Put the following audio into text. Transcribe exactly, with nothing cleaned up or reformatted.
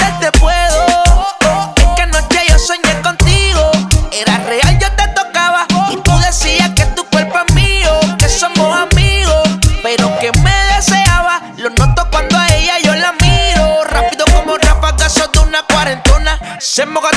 decirte te puedo. Es que anoche yo soñé contigo. Era real, yo te tocaba y tú decías que tu cuerpo es mío, que somos amigos, pero que me deseaba. Lo noto cuando a ella yo la miro. Rápido como ráfagas de una cuarentona. Se moja